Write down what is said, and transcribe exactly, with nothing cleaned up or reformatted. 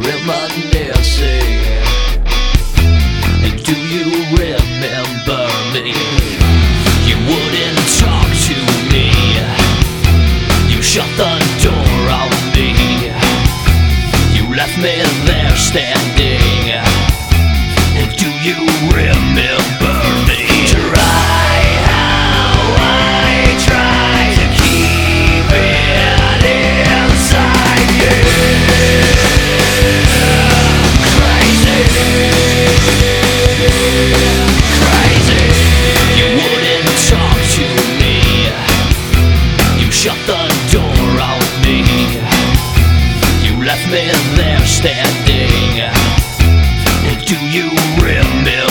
reminiscing. Do you remember me? You wouldn't talk to me. You shut the door on me. You left me there standing. Do you remember me? Try how I try to keep it inside you. Crazy, crazy. You wouldn't talk to me. You shut the door on me. You left me there standing. Do you remember?